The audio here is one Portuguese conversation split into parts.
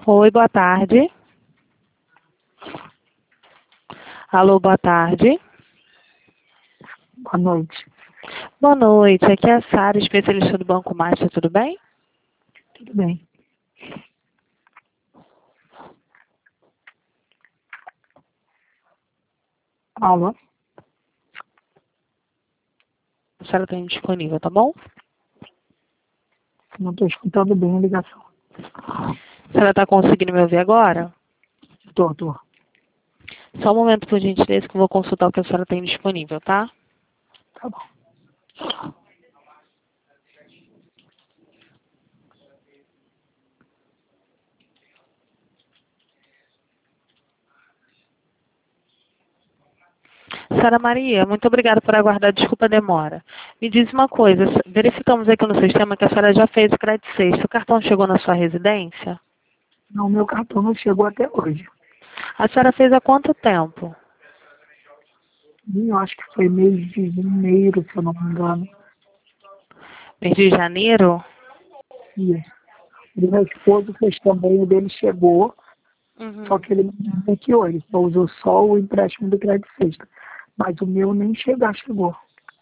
Oi, boa tarde. Alô, boa tarde. Boa noite. Boa noite, aqui é a Sara, especialista do Banco Master, tudo bem? Tudo bem. Alô? A senhora está indisponível, tá bom? Não estou escutando bem a ligação. A senhora está conseguindo me ouvir agora? Tô. Só um momento, por gentileza, que eu vou consultar o que a senhora tem disponível, tá? Tá bom. Senhora Maria, muito obrigada por aguardar, desculpa a demora. Me diz uma coisa, verificamos aqui no sistema que a senhora já fez o crédito sexto. O cartão chegou na sua residência? Não, meu cartão não chegou até hoje. A senhora fez há quanto tempo? E eu acho que foi mês de janeiro, se eu não me engano. Mês de janeiro? Isso. E meu esposo fez também, o dele chegou, só Uhum. que ele não bloqueou, ele só usou só o empréstimo do crédito sexta. Mas o meu nem chegou.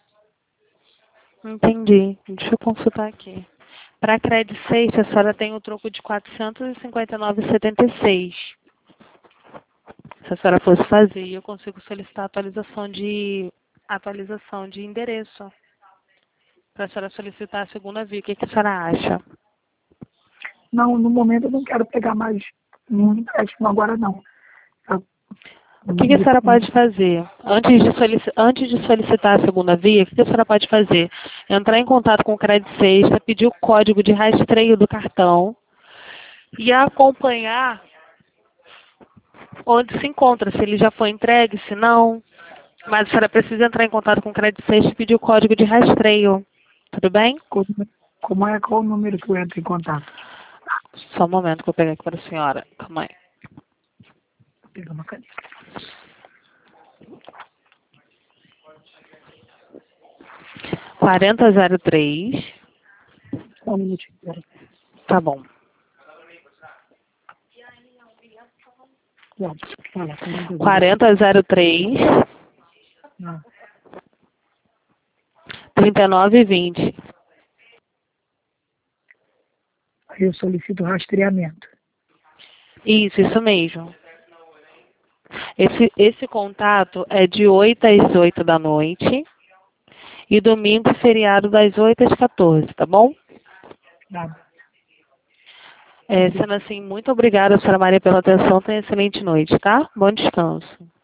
Entendi. Deixa eu consultar aqui. Para crédito sexta, a senhora tem o troco de R$ 459,76. Se a senhora fosse fazer, eu consigo solicitar atualização de endereço. Para a senhora solicitar a segunda via. O que a senhora acha? Não, no momento eu não quero pegar mais nenhum empréstimo agora não. Eu- O que a senhora pode fazer? Antes de solicitar a segunda via, o que a senhora pode fazer? Entrar em contato com o Crédito Sexta, pedir o código de rastreio do cartão e acompanhar onde se encontra, se ele já foi entregue, se não. Mas a senhora precisa entrar em contato com o Crédito Sexta e pedir o código de rastreio. Tudo bem? Qual o número que eu entro em contato? Só um momento que eu peguei aqui para a senhora. Calma aí. Vou pegar uma caneta. 4003. Só um minutinho, peraí. Tá bom. Fala, 4003 Não. 3920. Aí eu solicito rastreamento. Isso mesmo. Esse contato é de 8 às 8 da noite e domingo feriado das 8 às 14, tá bom? Tá. Sendo assim, muito obrigada, senhora Maria, pela atenção. Tenha excelente noite, tá? Bom descanso.